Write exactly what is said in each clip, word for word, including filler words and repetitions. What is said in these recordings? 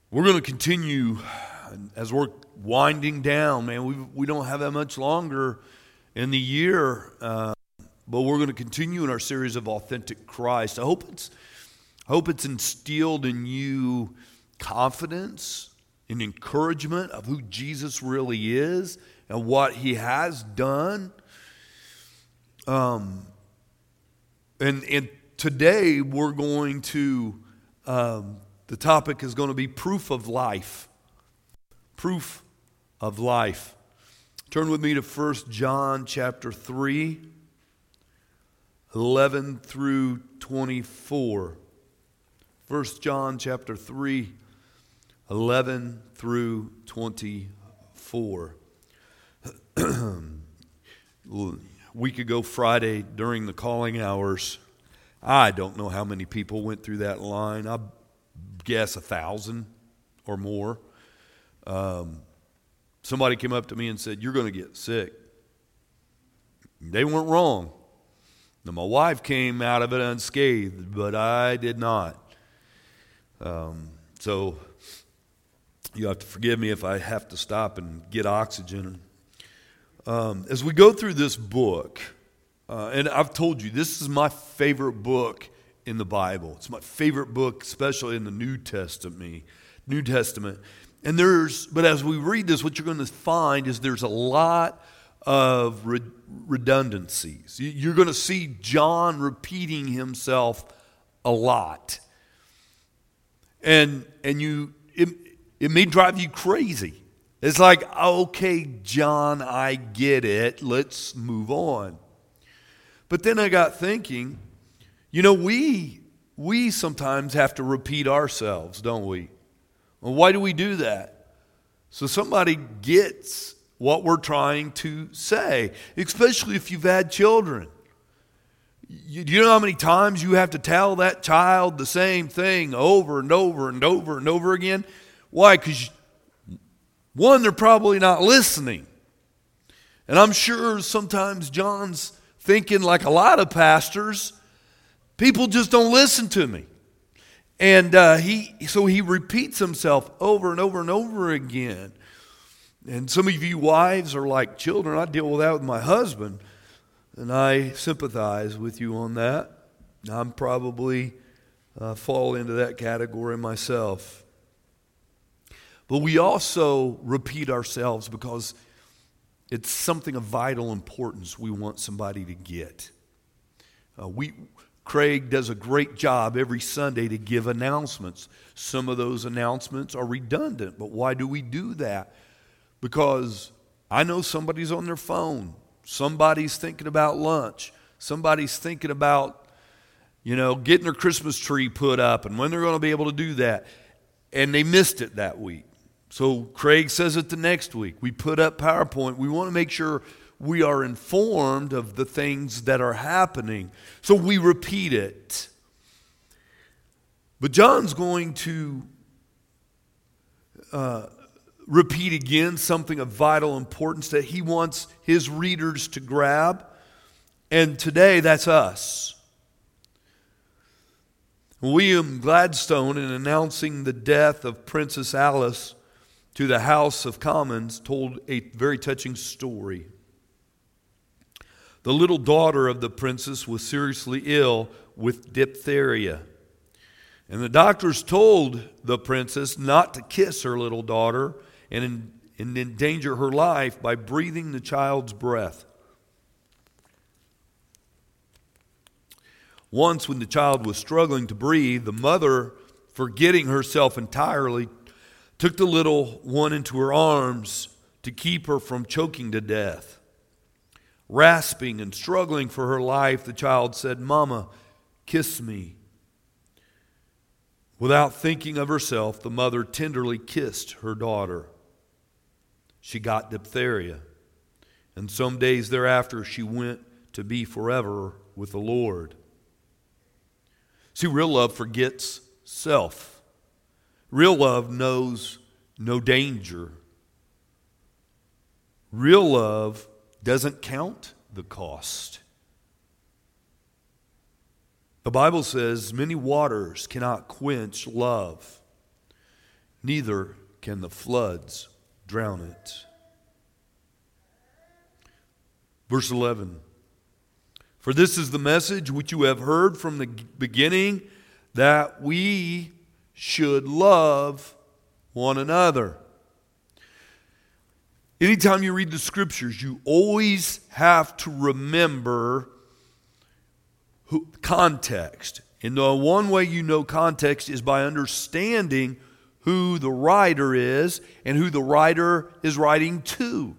We're going to continue as we're winding down, man. We we don't have that much longer in the year, uh, but we're going to continue in our series of Authentic Christ. I hope it's I hope it's instilled in you confidence and encouragement of who Jesus really is and what He has done. Um, and and today we're going to. Um, The topic is going to be proof of life. Proof of life. Turn with me to First John chapter three, eleven through twenty-four. First John chapter three, eleven through twenty-four. A week ago Friday during the calling hours, I don't know how many people went through that line. I guess a thousand or more. Um, somebody came up to me and said, "You're going to get sick." They weren't wrong. Now, my wife came out of it unscathed, but I did not. Um, so you have to forgive me if I have to stop and get oxygen. Um, as we go through this book, uh, and I've told you, this is my favorite book in the Bible. It's my favorite book, especially in the New Testament. New Testament. And there's, but as we read this, what you're going to find is there's a lot of re- redundancies. You're going to see John repeating himself a lot. And and you it, it may drive you crazy. It's like, okay, John, I get it. Let's move on. But then I got thinking, You know, we we sometimes have to repeat ourselves, don't we? Well, why do we do that? So somebody gets what we're trying to say, especially if you've had children. You, you know how many times you have to tell that child the same thing over and over and over and over again? Why? Because, one, they're probably not listening. And I'm sure sometimes John's thinking, like a lot of pastors, people just don't listen to me. And uh, he, so he repeats himself over and over and over again. And some of you wives are like children. I deal with that with my husband, and I sympathize with you on that. I'm probably uh, fall into that category myself. But we also repeat ourselves because it's something of vital importance we want somebody to get. Uh, we... Craig does a great job every Sunday to give announcements. Some of those announcements are redundant, but why do we do that? Because I know somebody's on their phone. Somebody's thinking about lunch. Somebody's thinking about, you know, getting their Christmas tree put up and when they're going to be able to do that. And they missed it that week. So Craig says it the next week. We put up PowerPoint. We want to make sure we are informed of the things that are happening. So we repeat it. But John's going to uh, repeat again something of vital importance that he wants his readers to grab. And today, that's us. William Gladstone, in announcing the death of Princess Alice to the House of Commons, told a very touching story. The little daughter of the princess was seriously ill with diphtheria. And the doctors told the princess not to kiss her little daughter and, in, and endanger her life by breathing the child's breath. Once, when the child was struggling to breathe, the mother, forgetting herself entirely, took the little one into her arms to keep her from choking to death. Rasping and struggling for her life, the child said, "Mama, kiss me." Without thinking of herself, the mother tenderly kissed her daughter. She got diphtheria, and some days thereafter she went to be forever with the Lord. See, real love forgets self. Real love knows no danger. Real love doesn't count the cost. The Bible says many waters cannot quench love. neither can the floods drown it. Verse eleven. For this is the message which you have heard from the beginning, that we should love one another. Anytime you read the scriptures, you always have to remember who, context. And the one way you know context is by understanding who the writer is and who the writer is writing to.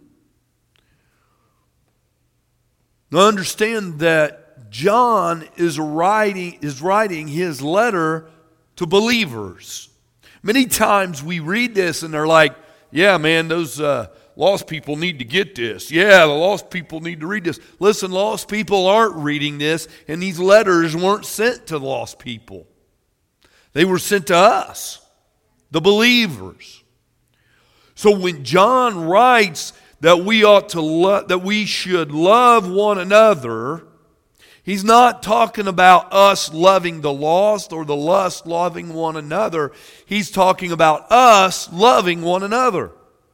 Now understand that John is writing, is writing his letter to believers. Many times we read this and they're like, yeah, man, those uh, lost people need to get this. Yeah, the lost people need to read this. Listen, lost people aren't reading this, and these letters weren't sent to lost people. They were sent to us, the believers. So when John writes that we ought to lo- that we should love one another, he's not talking about us loving the lost or the lost loving one another. He's talking about us loving one another.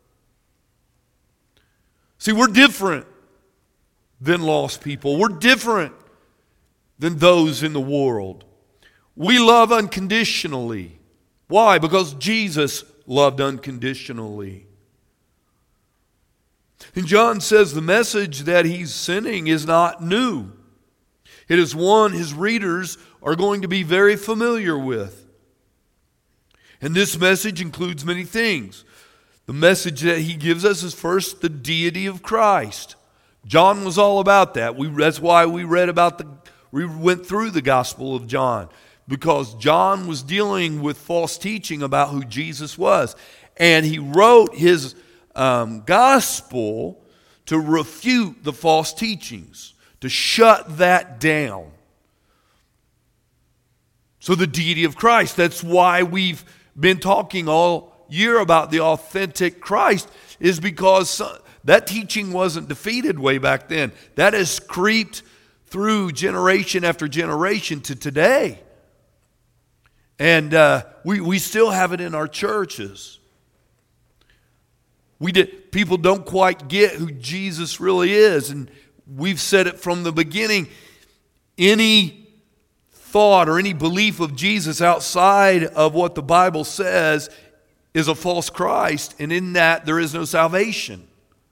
See, we're different than lost people. We're different than those in the world. We love unconditionally. Why? Because Jesus loved unconditionally. And John says the message that he's sending is not new. It is one his readers are going to be very familiar with. And this message includes many things. The message that he gives us is first the deity of Christ. John was all about that. We, that's why we read about the, we went through the Gospel of John, because John was dealing with false teaching about who Jesus was. And he wrote his um, Gospel to refute the false teachings, to shut that down. So the deity of Christ, that's why we've been talking all year about the authentic Christ, is because that teaching wasn't defeated way back then. That has creeped through generation after generation to today. And uh, we, we still have it in our churches. We did, people don't quite get who Jesus really is. And we've said it from the beginning. Any thought or any belief of Jesus outside of what the Bible says is a false Christ, and in that there is no salvation.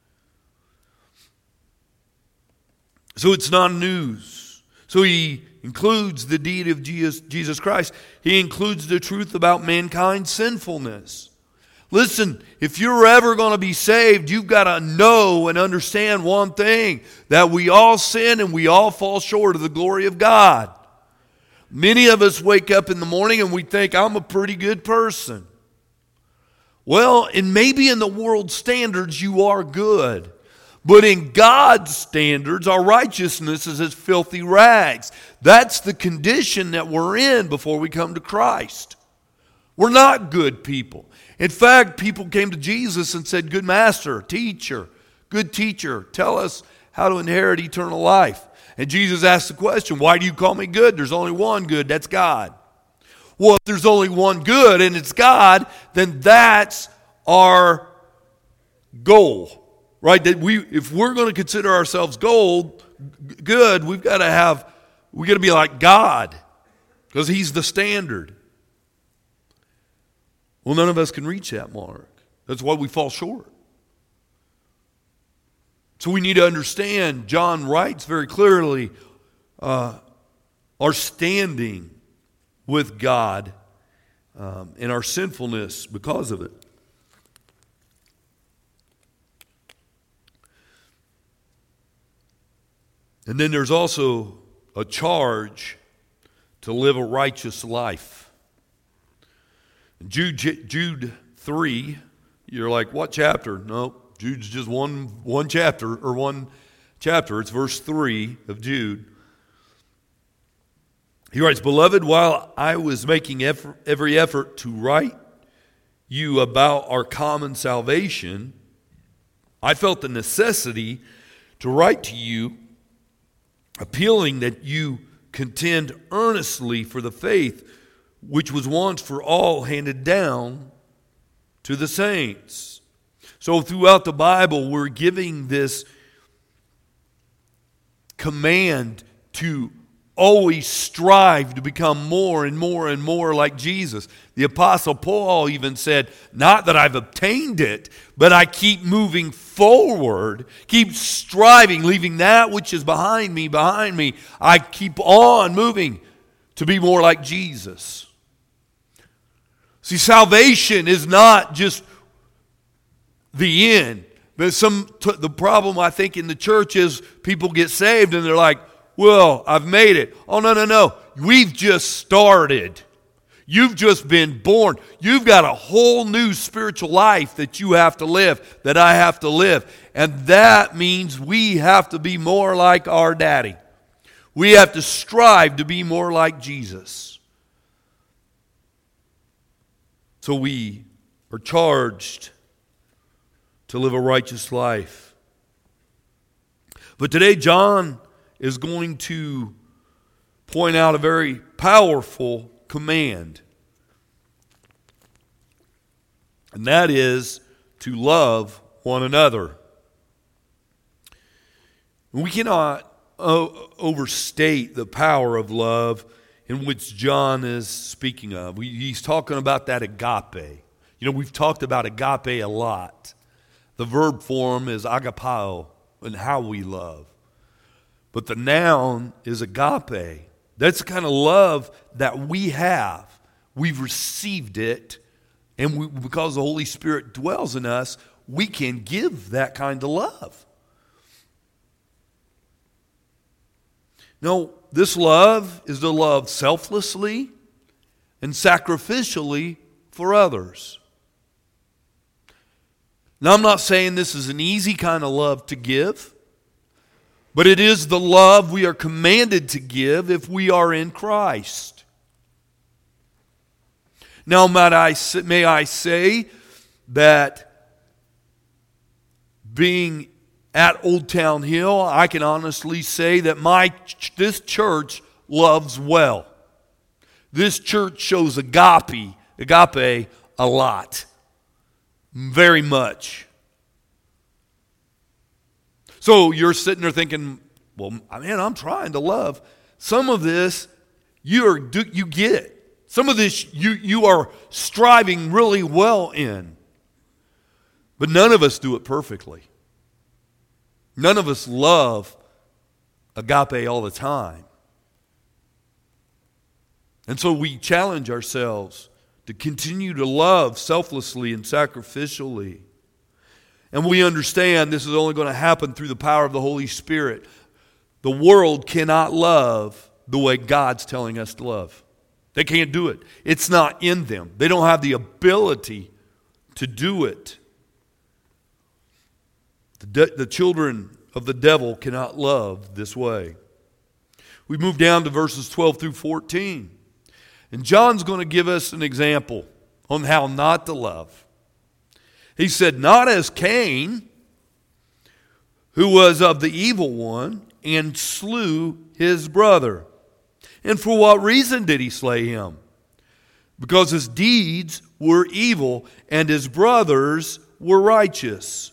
So it's not news. So he includes the deity of Jesus, Jesus Christ. He includes the truth about mankind's sinfulness. Listen, if you're ever going to be saved, you've got to know and understand one thing, that we all sin and we all fall short of the glory of God. Many of us wake up in the morning and we think, I'm a pretty good person. Well, and maybe in the world's standards you are good. But in God's standards, our righteousness is as filthy rags. That's the condition that we're in before we come to Christ. We're not good people. In fact, people came to Jesus and said, good master, teacher, good teacher, tell us how to inherit eternal life. And Jesus asked the question, why do you call me good? There's only one good, that's God. Well, if there's only one good and it's God, then that's our goal. Right? That we, if we're going to consider ourselves gold, good, we've got to have, we've got to be like God, because He's the standard. Well, none of us can reach that mark. That's why we fall short. So we need to understand, John writes very clearly, uh, our standing with God um, and our sinfulness because of it. And then there's also a charge to live a righteous life. Jude, Jude three, you're like, what chapter? No, Jude's just one, one chapter, or one chapter. It's verse three of Jude. He writes, Beloved, while I was making effort, every effort to write you about our common salvation, I felt the necessity to write to you, appealing that you contend earnestly for the faith which was once for all handed down to the saints. So throughout the Bible, we're giving this command to always strive to become more and more and more like Jesus. The Apostle Paul even said, not that I've obtained it, but I keep moving forward, keep striving, leaving that which is behind me, behind me. I keep on moving to be more like Jesus. See, salvation is not just the end. But some t- the problem I think in the church is people get saved and they're like, well, I've made it. Oh, no, no, no. We've just started. You've just been born. You've got a whole new spiritual life that you have to live, that I have to live. And that means we have to be more like our daddy. We have to strive to be more like Jesus. So we are charged to live a righteous life. But today, John is going to point out a very powerful command. And that is to love one another. We cannot uh, overstate the power of love in which John is speaking of. We, he's talking about that agape. You know, we've talked about agape a lot. The verb form is agapao, and how we love. But the noun is agape. That's the kind of love that we have. We've received it, and we, because the Holy Spirit dwells in us, we can give that kind of love. No, this love is to love selflessly and sacrificially for others. Now, I'm not saying this is an easy kind of love to give, but it is the love we are commanded to give if we are in Christ. Now, may I, may I say that being at Old Town Hill, I can honestly say that my this church loves well. This church shows agape, agape a lot. Very much. So you're sitting there thinking, well, man, I'm trying to love. Some of this, you're you get. Some of this, you, you are striving really well in. But none of us do it perfectly. None of us love agape all the time. And so we challenge ourselves to continue to love selflessly and sacrificially. And we understand this is only going to happen through the power of the Holy Spirit. The world cannot love the way God's telling us to love. They can't do it. It's not in them. They don't have the ability to do it. The, de- the children of the devil cannot love this way. We move down to verses twelve through fourteen. And John's going to give us an example on how not to love. He said, not as Cain, who was of the evil one, and slew his brother. And for what reason did he slay him? Because his deeds were evil, and his brothers were righteous.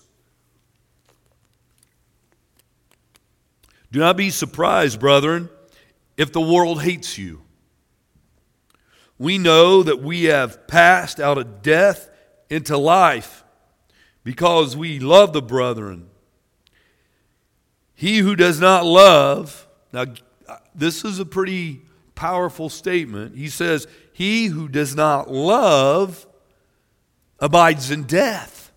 Do not be surprised, brethren, if the world hates you. We know that we have passed out of death into life because we love the brethren. He who does not love, now this is a pretty powerful statement. He says, he who does not love abides in death.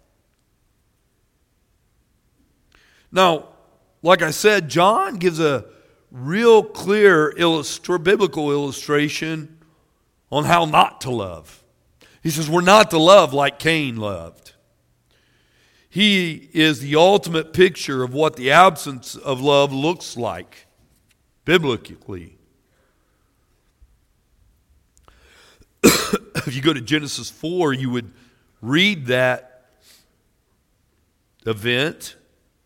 Now, like I said, John gives a real clear illustra- biblical illustration on how not to love. He says we're not to love like Cain loved. He is the ultimate picture of what the absence of love looks like biblically. If you go to Genesis four, you would read that event.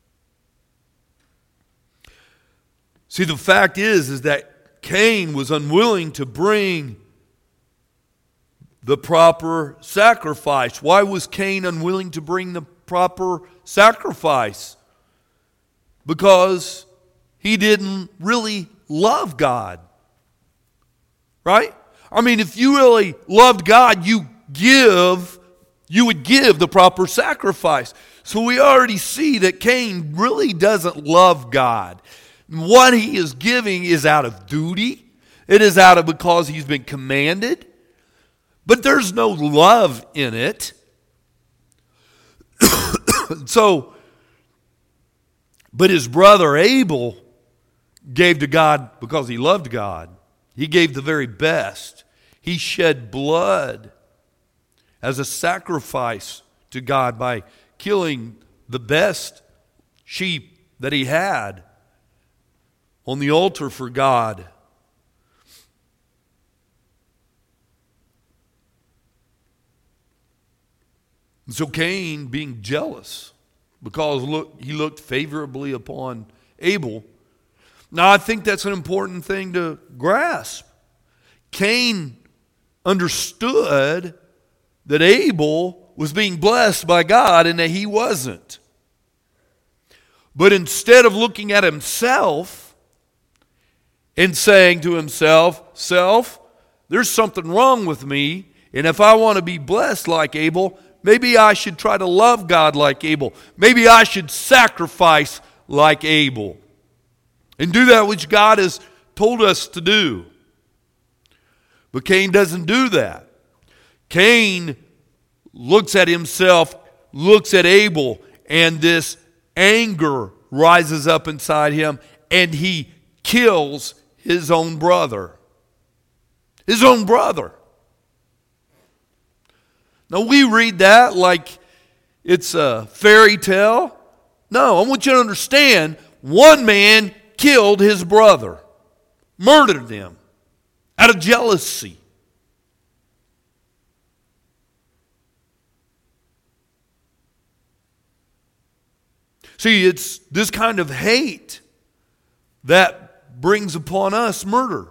See, the fact is, is that Cain was unwilling to bring the proper sacrifice. Why was Cain unwilling to bring the proper sacrifice? Because he didn't really love God. Right? I mean, if you really loved God, you give, you would give the proper sacrifice. So we already see that Cain really doesn't love God. What he is giving is out of duty. It is out of because he's been commanded. But there's no love in it. So, but his brother Abel gave to God because he loved God. He gave the very best. He shed blood as a sacrifice to God by killing the best sheep that he had on the altar for God. And so Cain, being jealous because look, he looked favorably upon Abel. Now I think that's an important thing to grasp. Cain understood that Abel was being blessed by God and that he wasn't. But instead of looking at himself and saying to himself, self, there's something wrong with me, and if I want to be blessed like Abel, maybe I should try to love God like Abel. Maybe I should sacrifice like Abel and do that which God has told us to do. But Cain doesn't do that. Cain looks at himself, looks at Abel, and this anger rises up inside him, and he kills his own brother. His own brother. Now we read that like it's a fairy tale. No, I want you to understand, one man killed his brother, murdered him out of jealousy. See, it's this kind of hate that brings upon us murder.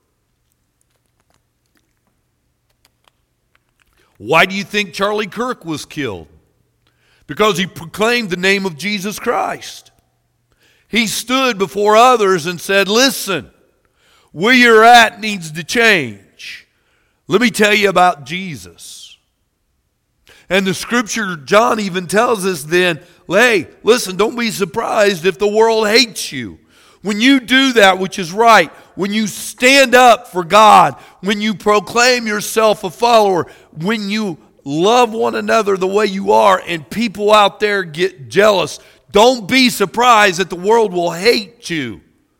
Why do you think Charlie Kirk was killed? Because he proclaimed the name of Jesus Christ. He stood before others and said, listen, where you're at needs to change. Let me tell you about Jesus. And the scripture, John even tells us then, hey, listen, don't be surprised if the world hates you. When you do that which is right, when you stand up for God, when you proclaim yourself a follower, when you love one another the way you are and people out there get jealous, don't be surprised that the world will hate you.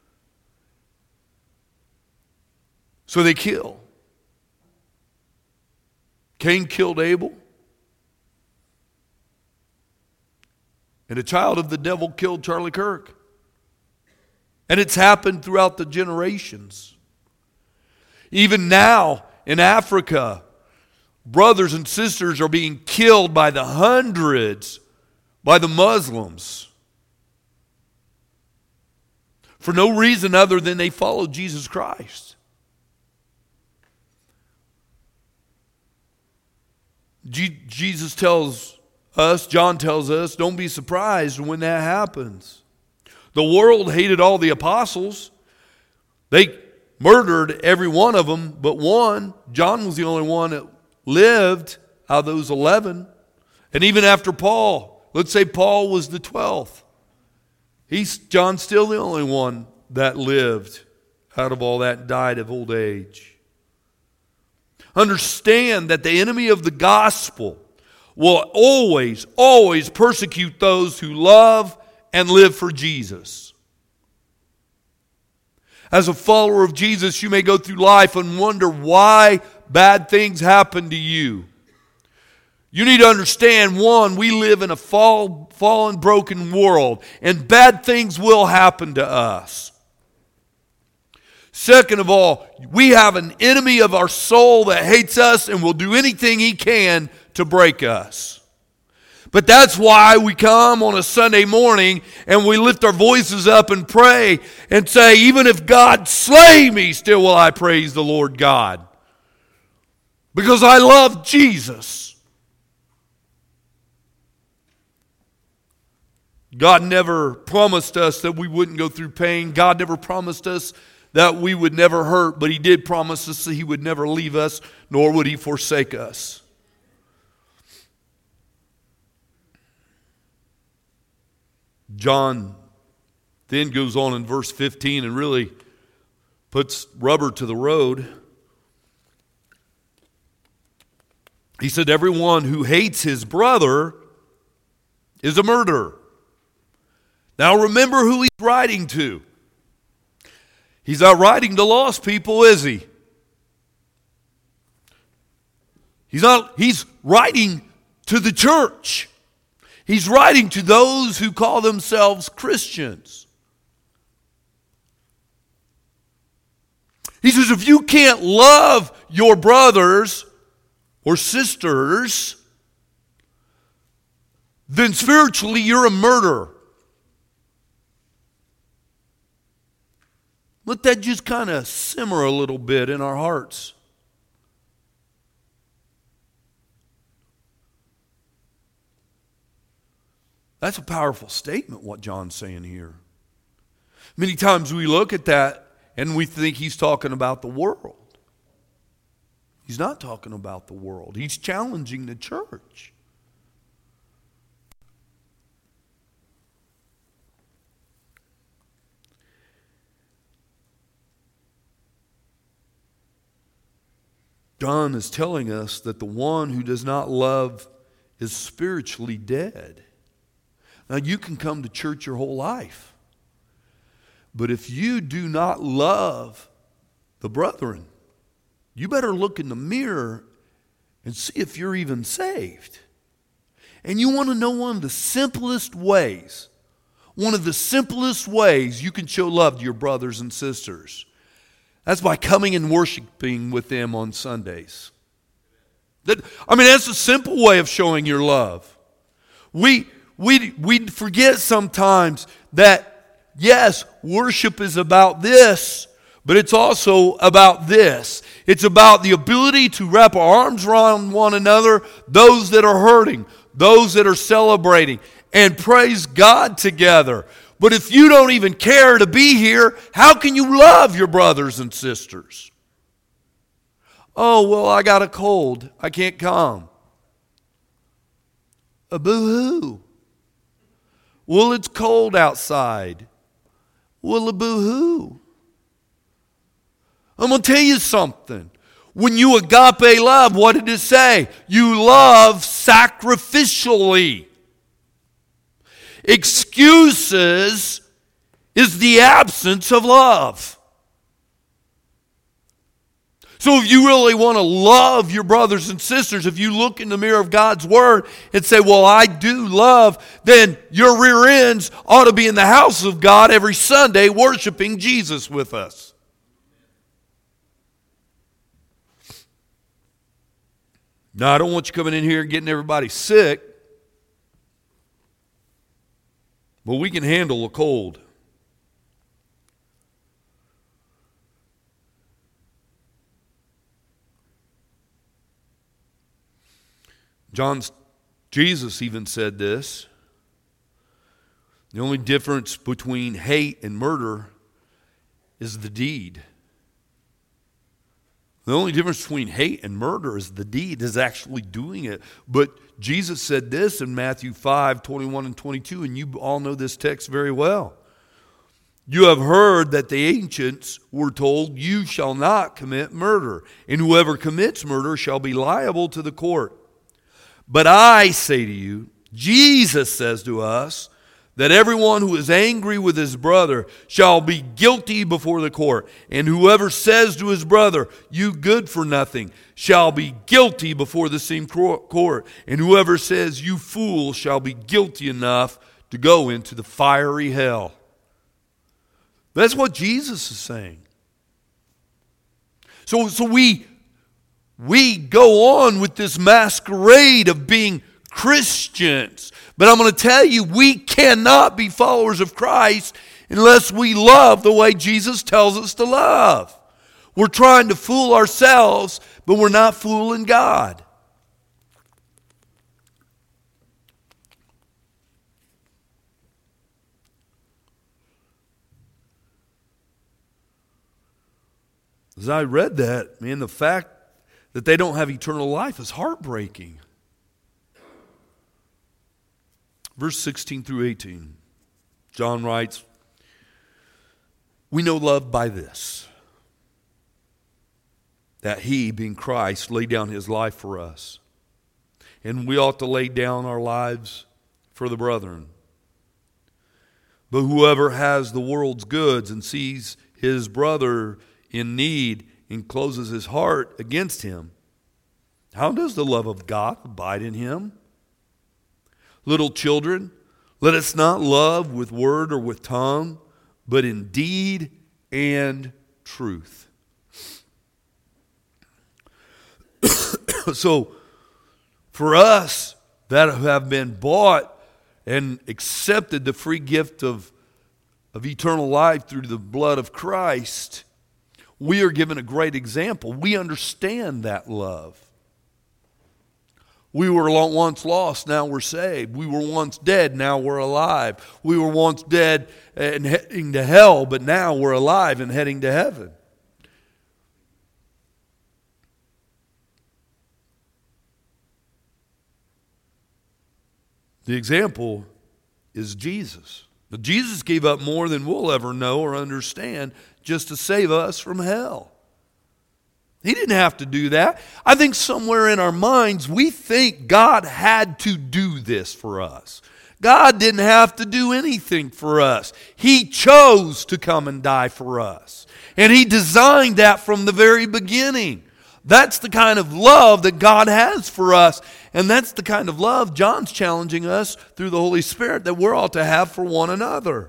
So they kill. Cain killed Abel. And a child of the devil killed Charlie Kirk. And it's happened throughout the generations. Even now in Africa, brothers and sisters are being killed by the hundreds by the Muslims for no reason other than they follow Jesus Christ. G- Jesus tells us, John tells us, don't be surprised when that happens. The world hated all the apostles. They murdered every one of them but one. John was the only one that lived out of those eleven. And even after Paul, let's say Paul was the twelfth. He's, John's still the only one that lived out of all that and died of old age. Understand that the enemy of the gospel will always, always persecute those who love and live for Jesus. As a follower of Jesus, you may go through life and wonder why bad things happen to you. You need to understand, one, we live in a fall, fallen, broken world, and bad things will happen to us. Second of all, we have an enemy of our soul that hates us and will do anything he can to break us. But that's why we come on a Sunday morning and we lift our voices up and pray and say, even if God slay me, still will I praise the Lord God. because I love Jesus. God never promised us that we wouldn't go through pain. God never promised us that we would never hurt, but He did promise us that He would never leave us, nor would He forsake us. John then goes on in verse fifteen and really puts rubber to the road. He said, everyone who hates his brother is a murderer. Now remember who he's writing to. He's not writing to lost people, is he? He's not, he's writing to the church. He's writing to those who call themselves Christians. He says, if you can't love your brothers or sisters, then spiritually you're a murderer. Let that just kind of simmer a little bit in our hearts. That's a powerful statement, what John's saying here. Many times we look at that and we think he's talking about the world. He's not talking about the world. He's challenging the church. John is telling us that the one who does not love is spiritually dead. Now, you can come to church your whole life, but if you do not love the brethren, you better look in the mirror and see if you're even saved. And you want to know one of the simplest ways, one of the simplest ways you can show love to your brothers and sisters. That's by coming and worshiping with them on Sundays. That, I mean, that's a simple way of showing your love. We, we, we forget sometimes that, yes, worship is about this, but it's also about this. It's about the ability to wrap our arms around one another, those that are hurting, those that are celebrating, and praise God together. But if you don't even care to be here, how can you love your brothers and sisters? Oh, well, I got a cold. I can't come. A boo-hoo. Well, it's cold outside. Well, a boo-hoo. I'm going to tell you something. When you agape love, what did it say? You love sacrificially. Excuses is the absence of love. So if you really want to love your brothers and sisters, if you look in the mirror of God's Word and say, well, I do love, then your rear ends ought to be in the house of God every Sunday worshiping Jesus with us. Now, I don't want you coming in here and getting everybody sick. But we can handle a cold. John's, Jesus even said this. The only difference between hate and murder is the deed. The only difference between hate and murder is the deed, is actually doing it. But Jesus said this in Matthew five, twenty-one and twenty-two, and you all know this text very well. You have heard that the ancients were told, you shall not commit murder, and whoever commits murder shall be liable to the court. But I say to you, Jesus says to us, that everyone who is angry with his brother shall be guilty before the court. And whoever says to his brother, you good for nothing, shall be guilty before the same court. And whoever says, you fool, shall be guilty enough to go into the fiery hell. That's what Jesus is saying. So, so we, we go on with this masquerade of being Christians. But I'm going to tell you, we cannot be followers of Christ unless we love the way Jesus tells us to love. We're trying to fool ourselves, but we're not fooling God. As I read that, man, the fact that they don't have eternal life is heartbreaking. Verse sixteen through eighteen, John writes, "We know love by this, that he, being Christ, laid down his life for us. And we ought to lay down our lives for the brethren. But whoever has the world's goods and sees his brother in need and closes his heart against him, how does the love of God abide in him? Little children, let us not love with word or with tongue, but in deed and truth." So, for us that have been bought and accepted the free gift of, of eternal life through the blood of Christ, we are given a great example. We understand that love. We were once lost, now we're saved. We were once dead, now we're alive. We were once dead and heading to hell, but now we're alive and heading to heaven. The example is Jesus. Now, Jesus gave up more than we'll ever know or understand just to save us from hell. He didn't have to do that. I think somewhere in our minds we think God had to do this for us. God didn't have to do anything for us. He chose to come and die for us. And He designed that from the very beginning. That's the kind of love that God has for us. And that's the kind of love John's challenging us through the Holy Spirit that we're all to have for one another.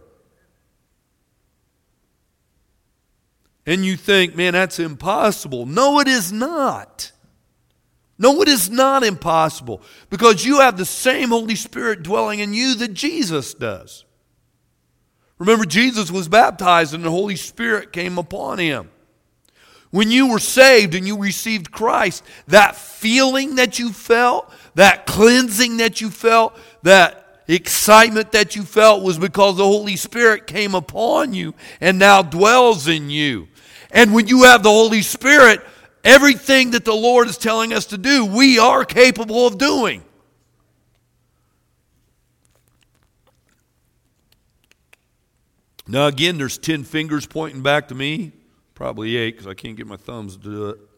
And you think, man, that's impossible. No, it is not. No, it is not impossible. Because you have the same Holy Spirit dwelling in you that Jesus does. Remember, Jesus was baptized and the Holy Spirit came upon Him. When you were saved and you received Christ, that feeling that you felt, that cleansing that you felt, that excitement that you felt was because the Holy Spirit came upon you and now dwells in you. And when you have the Holy Spirit, everything that the Lord is telling us to do, we are capable of doing. Now again, there's ten fingers pointing back to me. Probably eight because I can't get my thumbs to do it.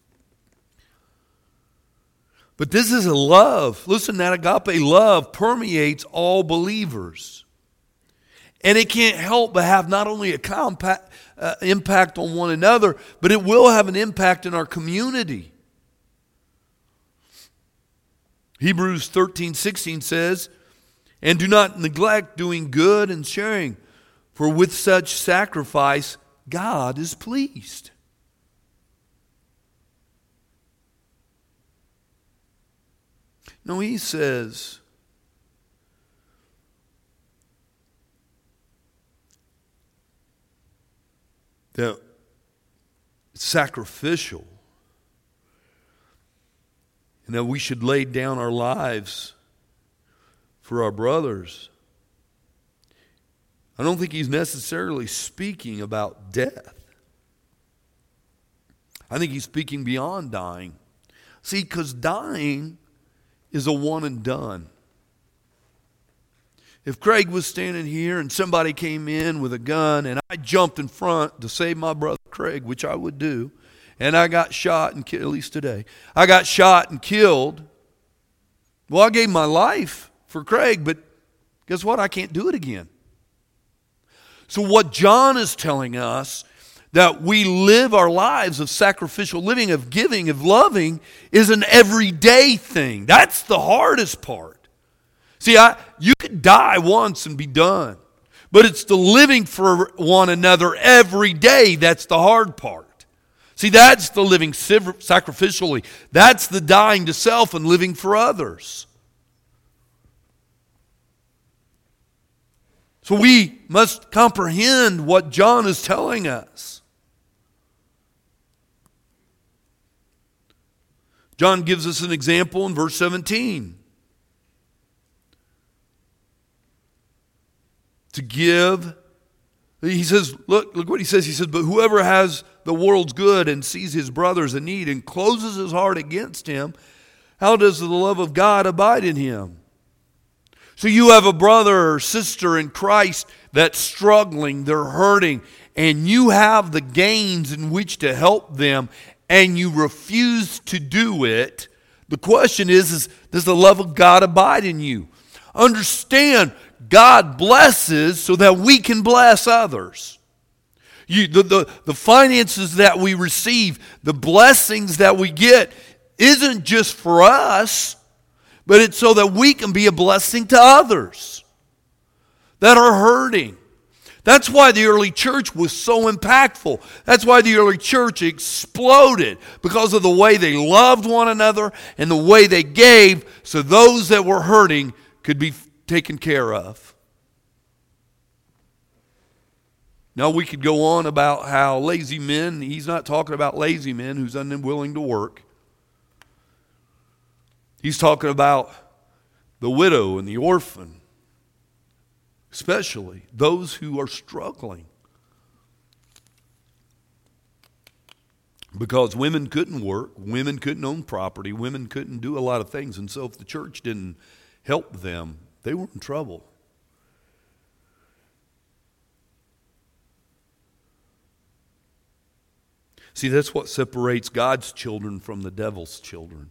But this is a love. Listen, that agape love permeates all believers. And it can't help but have not only a compact, uh, impact on one another, but it will have an impact in our community. Hebrews thirteen sixteen says, "And do not neglect doing good and sharing, for with such sacrifice God is pleased." No, he says, that it's sacrificial and that we should lay down our lives for our brothers. I don't think he's necessarily speaking about death. I think he's speaking beyond dying. See, because dying is a one and done. If Craig was standing here and somebody came in with a gun and I jumped in front to save my brother Craig, which I would do, and I got shot and killed, at least today, I got shot and killed, well, I gave my life for Craig, but guess what? I can't do it again. So what John is telling us, that we live our lives of sacrificial living, of giving, of loving, is an everyday thing. That's the hardest part. See, I, you could die once and be done. But it's the living for one another every day that's the hard part. See, that's the living sacrificially. That's the dying to self and living for others. So we must comprehend what John is telling us. John gives us an example in verse seventeen. To give, he says, look, look what he says. He says, but whoever has the world's good and sees his brothers in need and closes his heart against him, how does the love of God abide in him? So you have a brother or sister in Christ that's struggling, they're hurting, and you have the gains in which to help them, and you refuse to do it. The question is, is does the love of God abide in you? Understand, God blesses so that we can bless others. You, the, the, the finances that we receive, the blessings that we get, isn't just for us, but it's so that we can be a blessing to others that are hurting. That's why the early church was so impactful. That's why the early church exploded, because of the way they loved one another and the way they gave so those that were hurting could be taken care of. Now we could go on about how lazy men, he's not talking about lazy men who's unwilling to work. He's talking about the widow and the orphan, especially those who are struggling. Because women couldn't work, women couldn't own property, women couldn't do a lot of things. And so if the church didn't help them, they were in trouble. See, that's what separates God's children from the devil's children.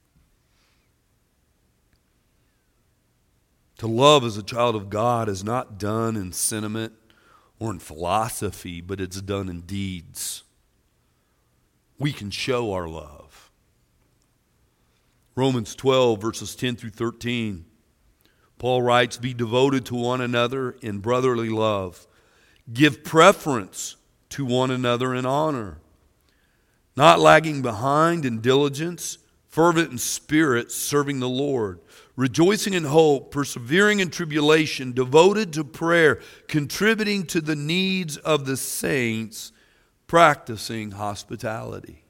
To love as a child of God is not done in sentiment or in philosophy, but it's done in deeds. We can show our love. Romans twelve, verses ten through thirteen. Paul writes, be devoted to one another in brotherly love. Give preference to one another in honor. Not lagging behind in diligence, fervent in spirit, serving the Lord. Rejoicing in hope, persevering in tribulation, devoted to prayer, contributing to the needs of the saints, practicing hospitality.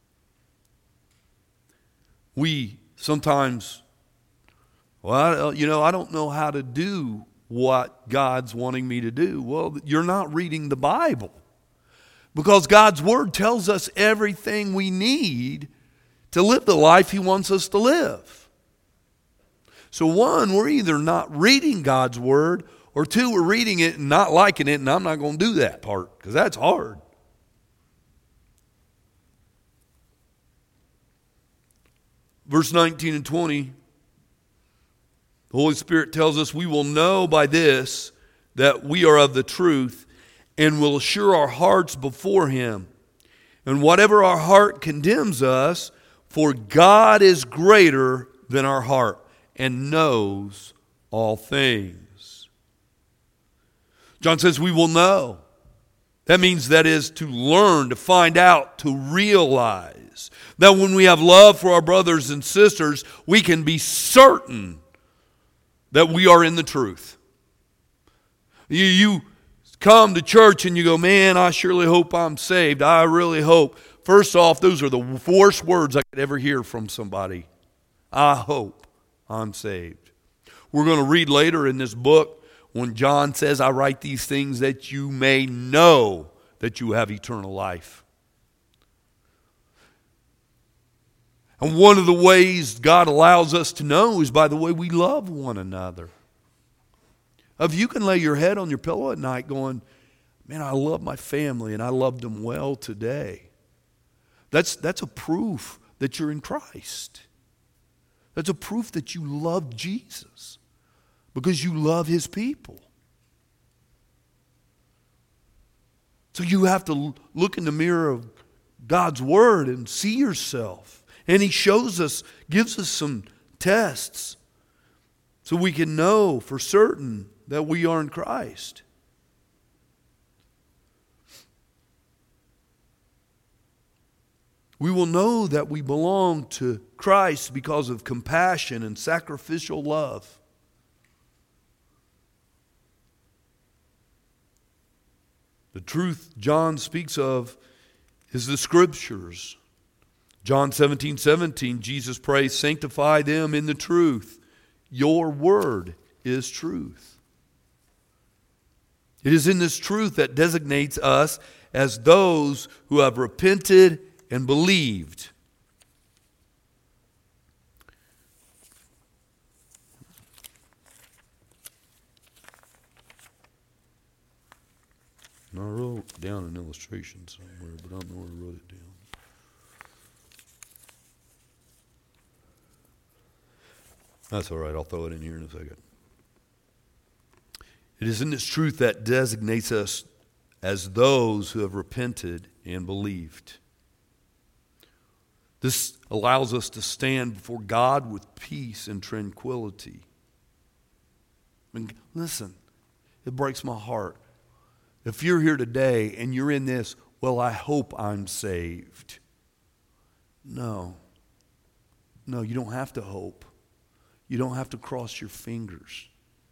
We sometimes, well, you know, I don't know how to do what God's wanting me to do. Well, you're not reading the Bible. Because God's Word tells us everything we need to live the life He wants us to live. So one, we're either not reading God's Word, or two, we're reading it and not liking it, and I'm not going to do that part, because that's hard. Verse nineteen and twenty, the Holy Spirit tells us we will know by this that we are of the truth, and will assure our hearts before Him. And whatever our heart condemns us, for God is greater than our heart and knows all things. John says we will know. That means that is to learn, to find out, to realize that when we have love for our brothers and sisters, we can be certain that we are in the truth. You, you come to church and you go, man, I surely hope I'm saved. I really hope. First off, those are the worst words I could ever hear from somebody. I hope I'm saved. We're going to read later in this book when John says, I write these things that you may know that you have eternal life. And one of the ways God allows us to know is by the way we love one another. If you can lay your head on your pillow at night going, man, I love my family and I loved them well today. That's, that's a proof that you're in Christ. That's a proof that you love Jesus because you love His people. So you have to look in the mirror of God's Word and see yourself. And He shows us, gives us some tests so we can know for certain that we are in Christ. We will know that we belong to Christ because of compassion and sacrificial love. The truth John speaks of is the Scriptures. John seventeen seventeen, Jesus prays, sanctify them in the truth. Your word is truth. It is in this truth that designates us as those who have repented and believed. I wrote down an illustration somewhere, but I don't know where I wrote it down. That's all right. I'll throw it in here in a second. It is in this truth that designates us as those who have repented and believed. This allows us to stand before God with peace and tranquility. I mean, listen, it breaks my heart. If you're here today and you're in this, well, I hope I'm saved. No. No, you don't have to hope. You don't have to cross your fingers.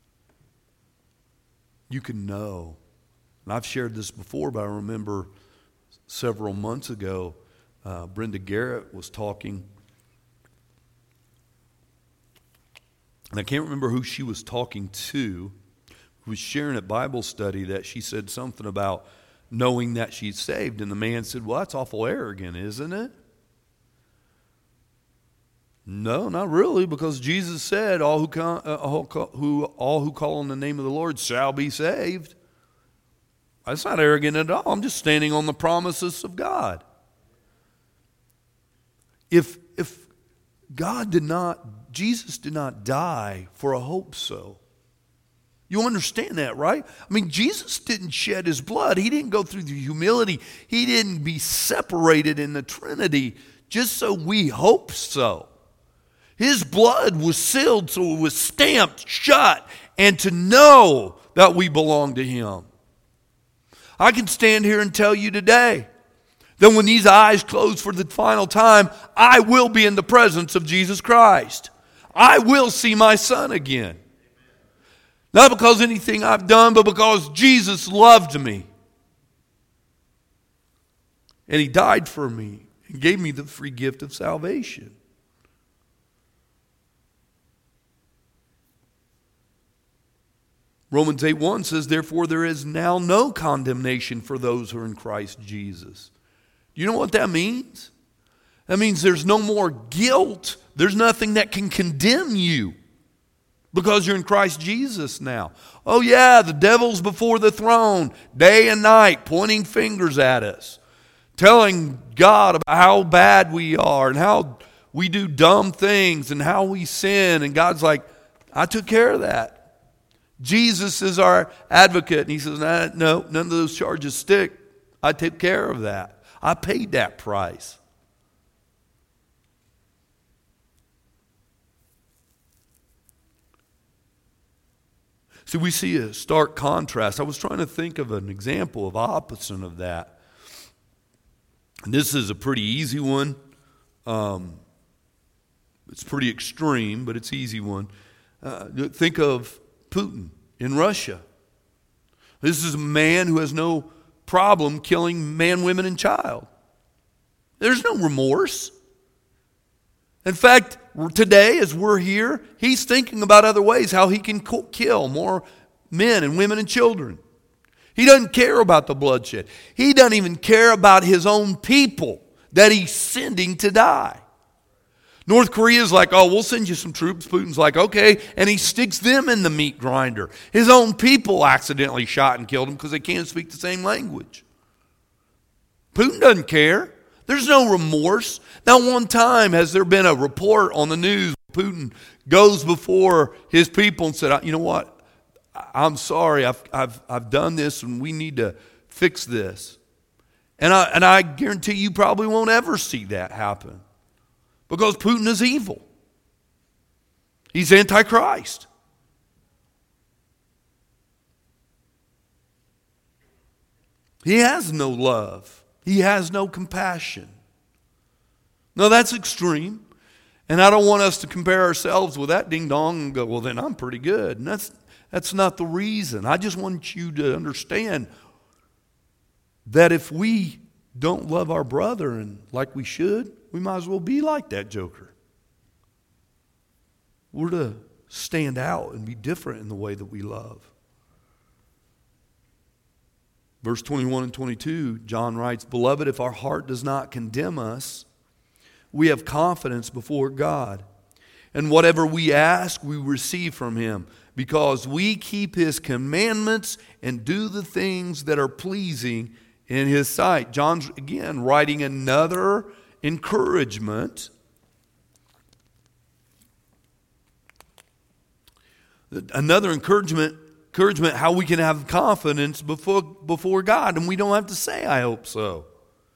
You can know. And I've shared this before, but I remember several months ago, uh, Brenda Garrett was talking. And I can't remember who she was talking to, who was sharing at Bible study, that she said something about knowing that she's saved. And the man said, well, that's awful arrogant, isn't it? No, not really, because Jesus said, all who, come, uh, all, who, all who call on the name of the Lord shall be saved. That's not arrogant at all. I'm just standing on the promises of God. If, if God did not, Jesus did not die for a hope so. You understand that, right? I mean, Jesus didn't shed his blood. He didn't go through the humility. He didn't be separated in the Trinity just so we hope so. His blood was sealed, so it was stamped shut, and to know that we belong to him. I can stand here and tell you today that when these eyes close for the final time, I will be in the presence of Jesus Christ. I will see my son again. Not because of anything I've done, but because Jesus loved me. And he died for me and gave me the free gift of salvation. Romans eight one says, therefore there is now no condemnation for those who are in Christ Jesus. Do you know what that means? That means there's no more guilt. There's nothing that can condemn you because you're in Christ Jesus now. Oh yeah, the devil's before the throne day and night pointing fingers at us, telling God about how bad we are and how we do dumb things and how we sin. And God's like, I took care of that. Jesus is our advocate. And he says, nah, no, none of those charges stick. I took care of that. I paid that price. See, we see a stark contrast. I was trying to think of an example of opposite of that. And this is a pretty easy one. Um, it's pretty extreme, but it's an easy one. Uh, think of Putin in Russia. This is a man who has no problem killing man, women, and child. There's no remorse. In fact, today as we're here, he's thinking about other ways how he can kill more men and women and children. He doesn't care about the bloodshed. He doesn't even care about his own people that he's sending to die. North Korea's like, oh, we'll send you some troops. Putin's like, okay. And he sticks them in the meat grinder. His own people accidentally shot and killed him because they can't speak the same language. Putin doesn't care. There's no remorse. Now, one time has there been a report on the news, Putin goes before his people and said, you know what? I'm sorry, I've, I've, I've done this and we need to fix this. And I, and I guarantee you probably won't ever see that happen. Because Putin is evil. He's Antichrist. He has no love. He has no compassion. No, that's extreme. And I don't want us to compare ourselves with that ding dong and go, well, then I'm pretty good. And that's, that's not the reason. I just want you to understand that if we don't love our brother and like we should, we might as well be like that joker. We're to stand out and be different in the way that we love. Verse twenty-one and twenty-two, John writes, "Beloved, if our heart does not condemn us, we have confidence before God. And whatever we ask, we receive from Him, because we keep His commandments and do the things that are pleasing in His sight." John's, again, writing another encouragement. Another encouragement, encouragement how we can have confidence before, before God. And we don't have to say, "I hope so."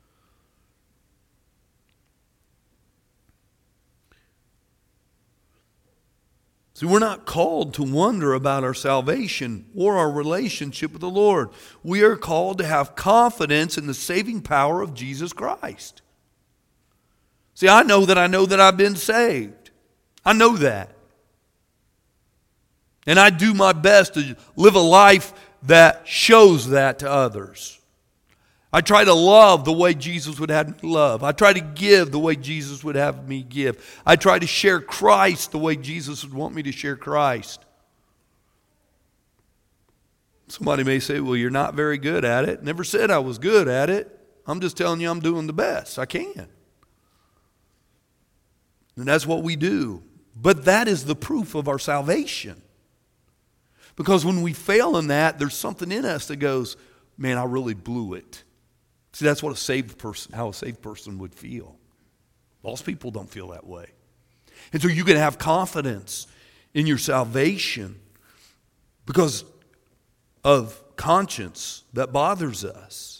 See, we're not called to wonder about our salvation or our relationship with the Lord. We are called to have confidence in the saving power of Jesus Christ. See, I know that I know that I've been saved. I know that. And I do my best to live a life that shows that to others. I try to love the way Jesus would have me love. I try to give the way Jesus would have me give. I try to share Christ the way Jesus would want me to share Christ. Somebody may say, "Well, you're not very good at it." Never said I was good at it. I'm just telling you I'm doing the best I can. And that's what we do. But that is the proof of our salvation. Because when we fail in that, there's something in us that goes, "Man, I really blew it." See, that's what a saved person, how a saved person would feel. Lost people don't feel that way. And so you can have confidence in your salvation because of conscience that bothers us.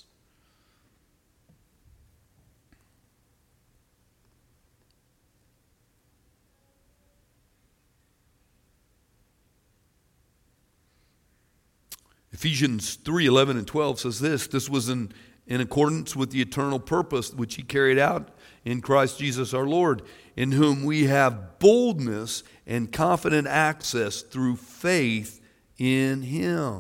Ephesians three, eleven and twelve says this, "This was in, in accordance with the eternal purpose which He carried out in Christ Jesus our Lord, in whom we have boldness and confident access through faith in Him."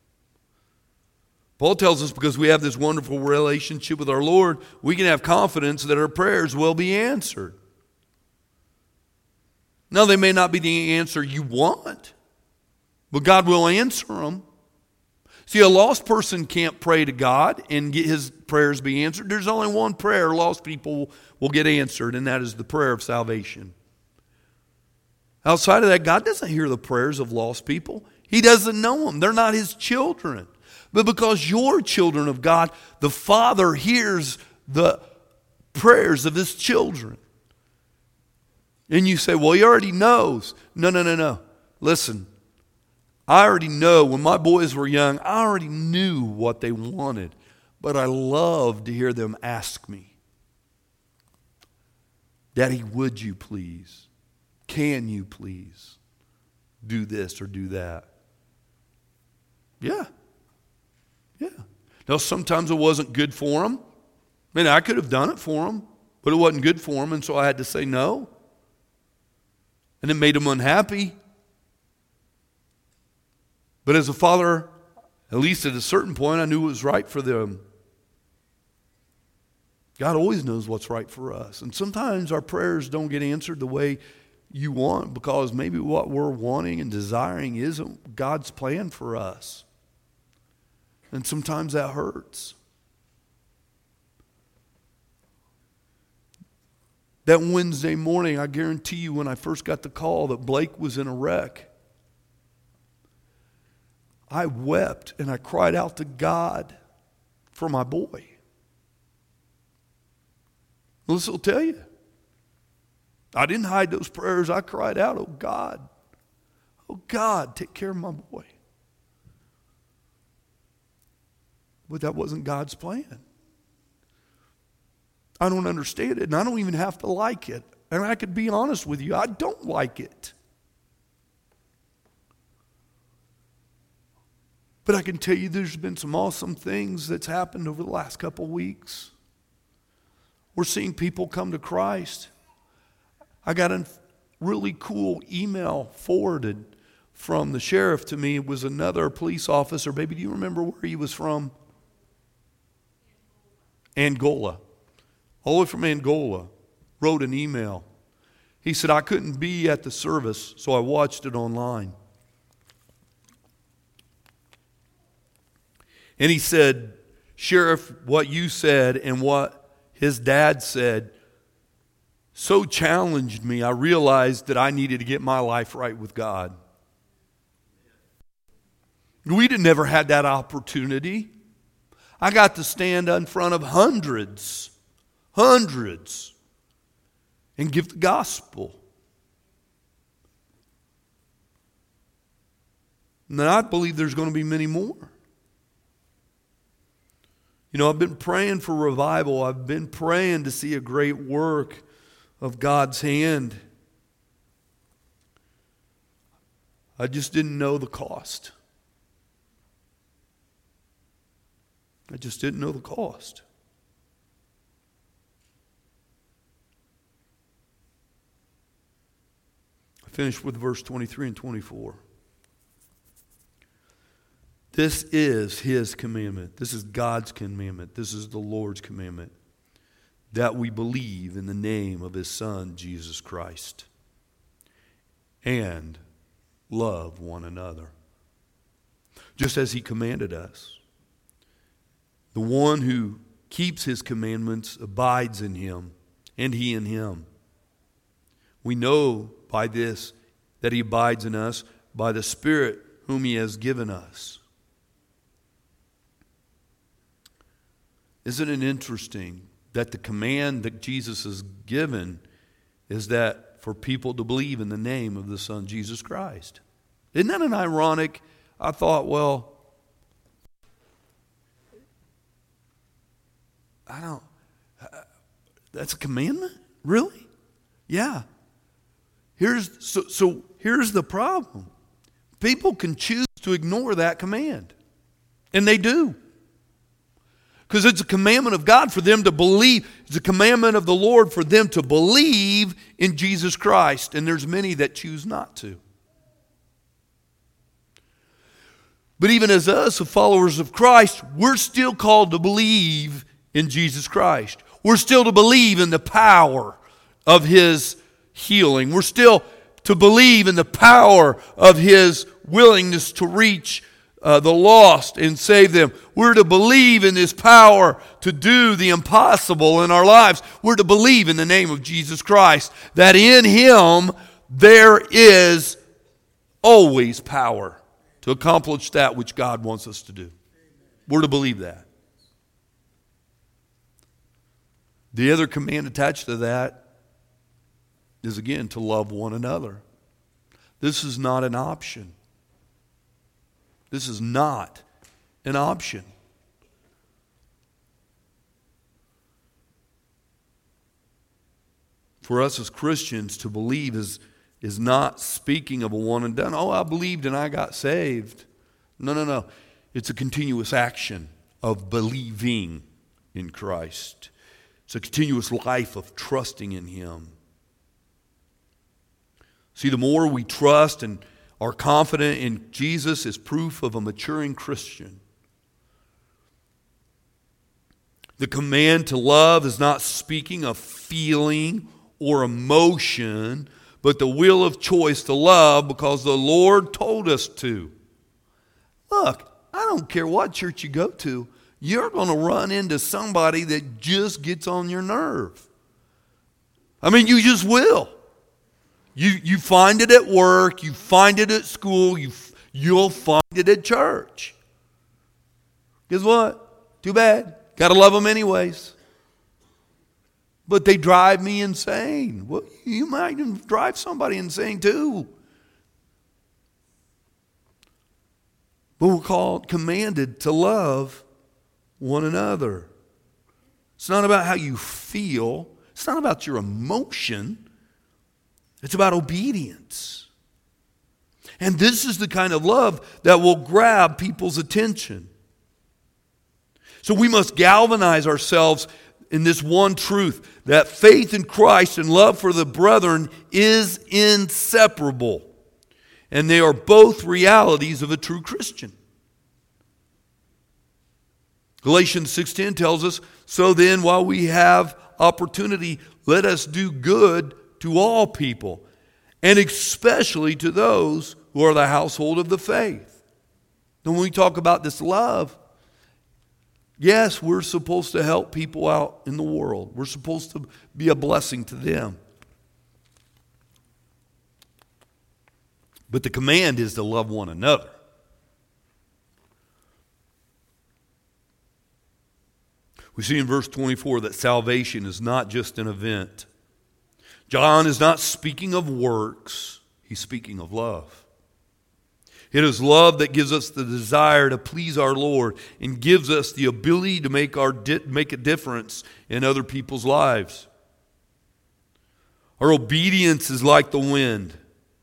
Paul tells us because we have this wonderful relationship with our Lord, we can have confidence that our prayers will be answered. Now, they may not be the answer you want, but God will answer them. See, a lost person can't pray to God and get his prayers be answered. There's only one prayer lost people will get answered, and that is the prayer of salvation. Outside of that, God doesn't hear the prayers of lost people. He doesn't know them. They're not His children. But because you're children of God, the Father hears the prayers of His children. And you say, "Well, He already knows." No, no, no, no. Listen. I already know, when my boys were young, I already knew what they wanted. But I love to hear them ask me, "Daddy, would you please? Can you please do this or do that?" Yeah. Yeah. Now, sometimes it wasn't good for them. I mean, I could have done it for them, but it wasn't good for them, and so I had to say no. And it made them unhappy. But as a father, at least at a certain point, I knew it was right for them. God always knows what's right for us. And sometimes our prayers don't get answered the way you want because maybe what we're wanting and desiring isn't God's plan for us. And sometimes that hurts. That Wednesday morning, I guarantee you, when I first got the call that Blake was in a wreck, I wept and I cried out to God for my boy. This will tell you. I didn't hide those prayers. I cried out, "Oh God, oh God, take care of my boy." But that wasn't God's plan. I don't understand it, and I don't even have to like it. And I could be honest with you, I don't like it. But I can tell you there's been some awesome things that's happened over the last couple weeks. We're seeing people come to Christ. I got a really cool email forwarded from the sheriff to me. It was another police officer. Baby, do you remember where he was from? Angola. All the way from Angola. wrote an email. He said, I couldn't be at the service, so I watched it online. And he said, Sheriff, what you said and what his dad said so challenged me. I realized that I needed to get my life right with God. We didn't never had that opportunity. I got to stand in front of hundreds, hundreds, and give the gospel. And I believe there's going to be many more. You know, I've been praying for revival. I've been praying to see a great work of God's hand. I just didn't know the cost. I just didn't know the cost. I finished with verse twenty-three and twenty-four. This is His commandment. This is God's commandment. This is the Lord's commandment. That we believe in the name of His Son, Jesus Christ. And love one another. Just as He commanded us. The one who keeps His commandments abides in Him, and He in him. We know by this that He abides in us by the Spirit whom He has given us. Isn't it interesting that the command that Jesus has given is that for people to believe in the name of the Son, Jesus Christ? Isn't that an ironic? I thought, well, I don't, uh, that's a commandment? Really? Yeah. Here's so, so here's the problem. People can choose to ignore that command. And they do. Because it's a commandment of God for them to believe. It's a commandment of the Lord for them to believe in Jesus Christ. And there's many that choose not to. But even as us, the followers of Christ, we're still called to believe in Jesus Christ. We're still to believe in the power of His healing. We're still to believe in the power of His willingness to reach Uh, the lost and save them. We're to believe in His power to do the impossible in our lives. We're to believe in the name of Jesus Christ, that in Him there is always power to accomplish that which God wants us to do. We're to believe that. The other command attached to that is, again, to love one another. This is not an option. This is not an option. For us as Christians, to believe is, is not speaking of a one and done. Oh, I believed and I got saved. No, no, no. It's a continuous action of believing in Christ. It's a continuous life of trusting in Him. See, the more we trust and are confident in Jesus is proof of a maturing Christian. The command to love is not speaking of feeling or emotion, but the will of choice to love because the Lord told us to. Look, I don't care what church you go to, you're going to run into somebody that just gets on your nerve. I mean, you just will. You you find it at work, you find it at school, you, you'll find it at church. Guess what? Too bad. Got to love them anyways. But they drive me insane. Well, you might drive somebody insane too. But we're called, commanded to love one another. It's not about how you feel. It's not about your emotion. It's about obedience. And this is the kind of love that will grab people's attention. So we must galvanize ourselves in this one truth, that faith in Christ and love for the brethren is inseparable. And they are both realities of a true Christian. Galatians six ten tells us, so then while we have opportunity, let us do good to all people, and especially to those who are the household of the faith. And when we talk about this love, yes, we're supposed to help people out in the world. We're supposed to be a blessing to them. But the command is to love one another. We see in verse twenty-four that salvation is not just an event. John is not speaking of works. He's speaking of love. It is love that gives us the desire to please our Lord and gives us the ability to make, our di- make a difference in other people's lives. Our obedience is like the wind.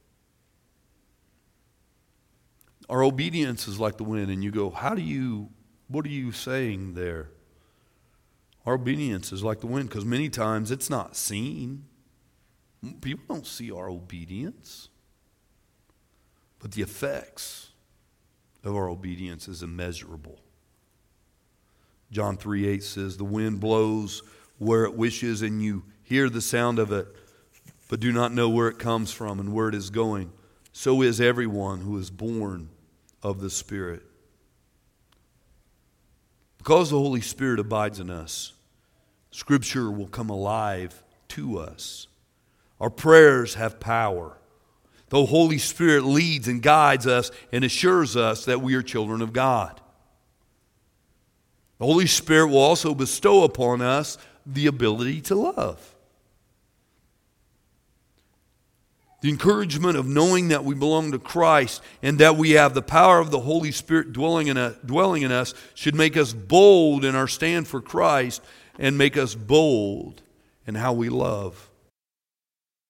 Our obedience is like the wind. And you go, how do you, what are you saying there? Our obedience is like the wind, because many times it's not seen. People don't see our obedience. But the effects of our obedience is immeasurable. John three eight says, the wind blows where it wishes, and you hear the sound of it, but do not know where it comes from and where it is going. So is everyone who is born of the Spirit. Because the Holy Spirit abides in us, Scripture will come alive to us. Our prayers have power. The Holy Spirit leads and guides us and assures us that we are children of God. The Holy Spirit will also bestow upon us the ability to love. The encouragement of knowing that we belong to Christ and that we have the power of the Holy Spirit dwelling in us, dwelling in us should make us bold in our stand for Christ and make us bold in how we love.